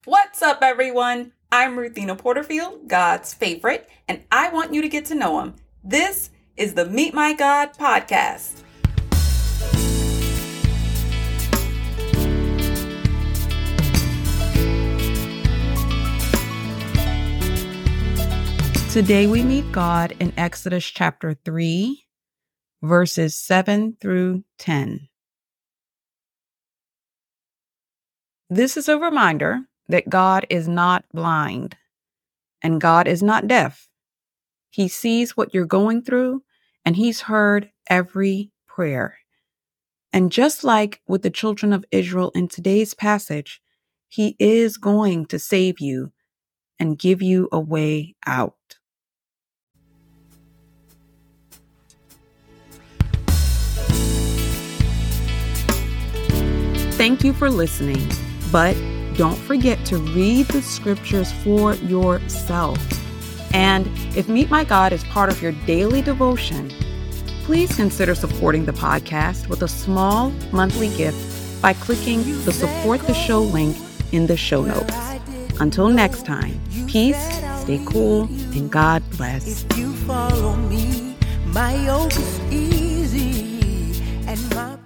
What's up, everyone? I'm Ruthina Porterfield, God's favorite, and I want you to get to know Him. This is the Meet My God podcast. Today we meet God in Exodus chapter 3, verses 7 through 10. This is a reminder that God is not blind and God is not deaf. He sees what you're going through and He's heard every prayer. And just like with the children of Israel in today's passage, He is going to save you and give you a way out. Thank you for listening, but don't forget to read the scriptures for yourself. And if Meet My God is part of your daily devotion, please consider supporting the podcast with a small monthly gift by clicking the Support the Show link in the show notes. Until next time, peace, stay cool, and God bless. If you follow me, my yoke is easy and my